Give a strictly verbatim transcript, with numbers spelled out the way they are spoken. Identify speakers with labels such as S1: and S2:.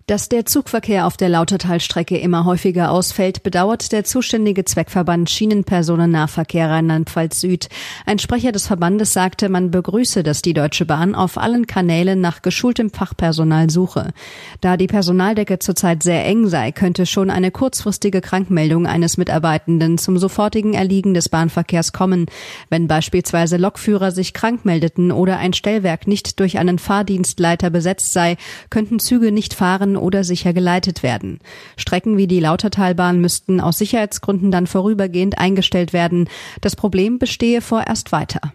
S1: Dass der Zugverkehr auf der Lautertalstrecke immer häufiger ausfällt, bedauert der zuständige Zweckverband Schienenpersonennahverkehr Rheinland-Pfalz Süd. Ein Sprecher des Verbandes sagte, man begrüße, dass die Deutsche Bahn auf allen Kanälen nach geschultem Fachpersonal suche. Da die Personaldecke zurzeit sehr eng sei, könnte schon eine kurzfristige Krankmeldung eines Mitarbeitenden zum sofortigen Erliegen des Bahnverkehrs kommen. Wenn beispielsweise Lokführer sich krank meldeten oder ein Stellwerk nicht durch einen Fahrdienstleiter besetzt sei, könnten Züge nicht fahren oder sicher geleitet werden. Strecken wie die Lautertalbahn müssten aus Sicherheitsgründen dann vorübergehend eingestellt werden. Das Problem bestehe vorerst weiter.